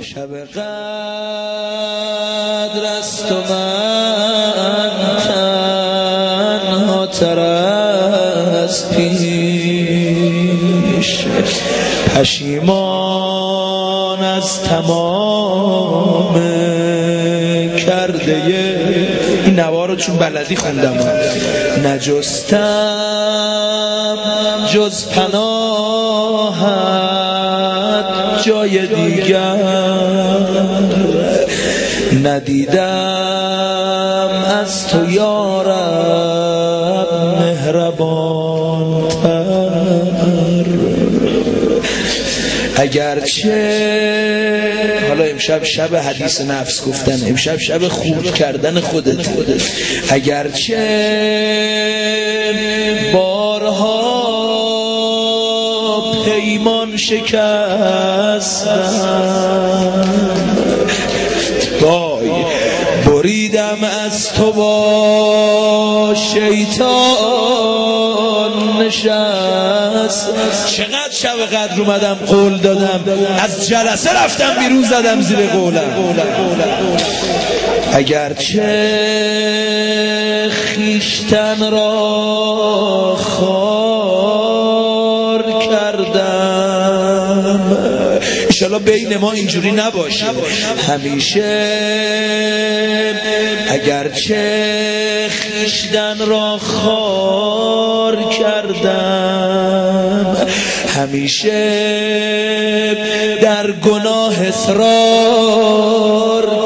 شب قدر است و من تنها تر از پیش، پشیمان از تمام کرده این نوا رو چون بلدی خوندم، نجستم جز پناهت جای دیگر، ندیدم از تو یارب مهربان تر. اگرچه حالا امشب شب حدیث نفس گفتن، امشب شب خورد کردن خودت، اگرچه بارها پیمان شکستم، وای بریدم از تو با شیطان نشست. چقدر شب قدر اومدم قول دادم، از جلسه رفتم بیرون زدم زیر قولم. اگرچه خیشتن را خار کردم، انشالله بین ما اینجوری نباشه همیشه. اگرچه خیشتن را خار کردم، همیشه در گناه اصرار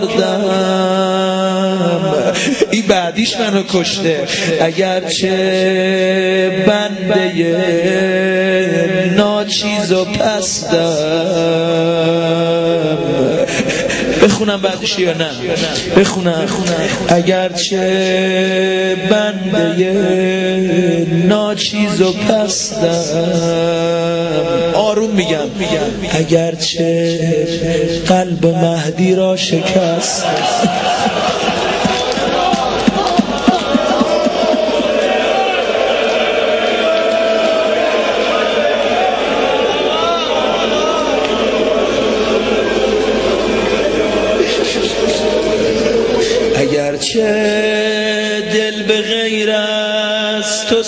کردم. این بعدیش منو کشته. اگرچه بنده ناچیز و پستم، بخونم بعدش یا نه؟ بخونم. اگرچه بنده ناچیز و پستم، آروم میگم، اگرچه قلب مهدی را شکست، اگرچه دل به غیر از تو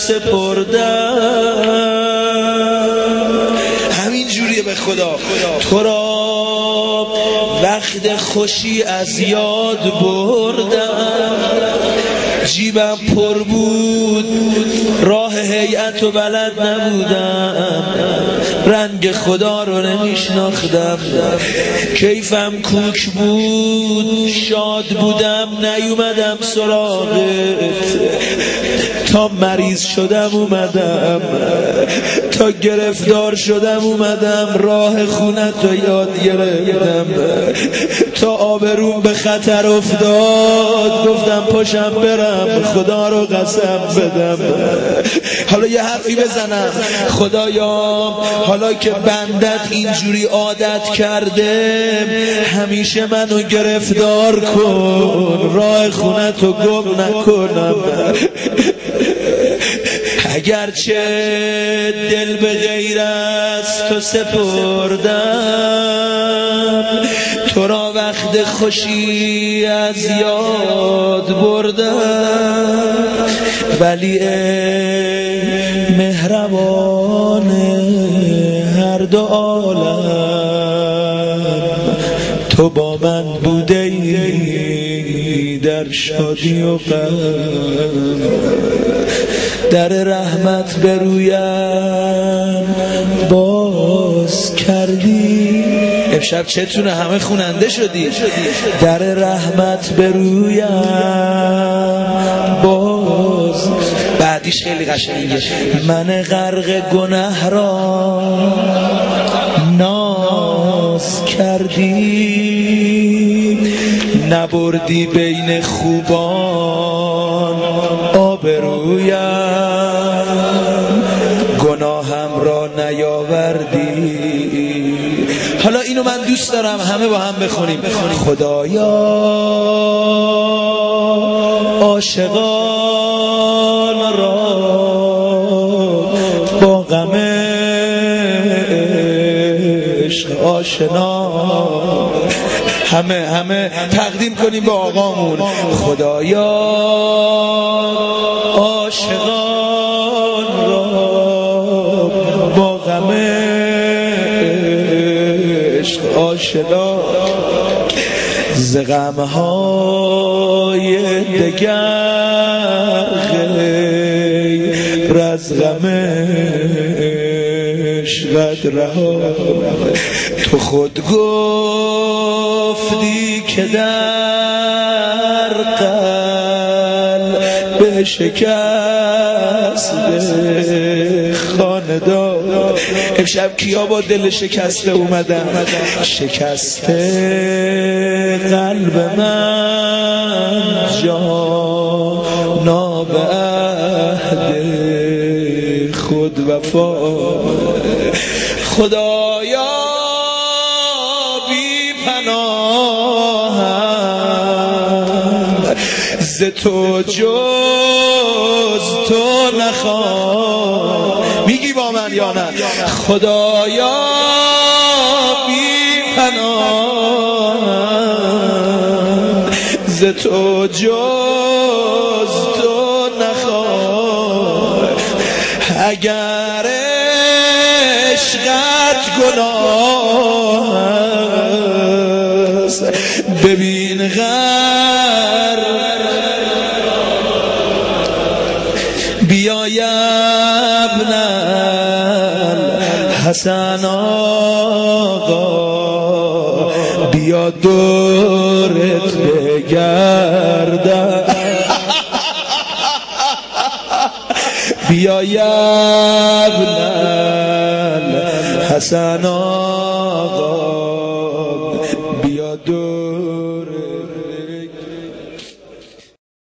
سپردم، همین جوریه به خدا، تو را وقت خوشی از یاد بردم، جیبم پر بود راه هیئت و بلد نبودم، رنگ خدا رو نمیشناختم، کیفم کوک بود شاد بودم نیومدم سراغت، تا مریض شدم اومدم، تا گرفتار شدم اومدم، راه خونت رو یاد گرفتم، تا آبروم به خطر افتاد گفتم پاشم برم خدا رو قسم بدم. حالا یه حرفی بزنم، خدایا حالا که بندت اینجوری عادت کرده همیشه منو گرفتار کن، راه خونت رو گم نکنم. اگرچه دل به غیر از تو سپردم، تو را وقت خوشی از یاد بردم، ولی ای مهربان هر دو عالم، تو با من بوده ای در شادی و غم، در رحمت برویم باز کردی. امشب چتونه همه خوننده شدی. در رحمت برویم باز، بعدیش خیلی قشنگه، من غرق گناه را ناز کردی، نبردی بین خوبان آبرویم، گناهم را نیاوردی. حالا اینو من دوست دارم همه با هم بخونیم. خدایا عاشقان را با غم عشق آشنا. همه تقدیم کنیم به آقامون. خدایا عاشقان را با غم عشق آشنا، ز غمهای دگر غیر از غم عشقت رها. تو خود گفتی که در قلب شکست خاندار. امشب کیا با دل شکسته اومدن؟ شکسته قلب من جانا به عهد خود وفا. خدایا بی پناهم، ز تو جز تو نخوام. میگی با من یا نه؟ خدایا بی پناهم، ز تو جز تو نخوام. اگر عشقت گناه است ببین غر بیا ابن الحسن آقا، بیا دورت بگردم. بیا ابن الحسن آقا، بیا دورت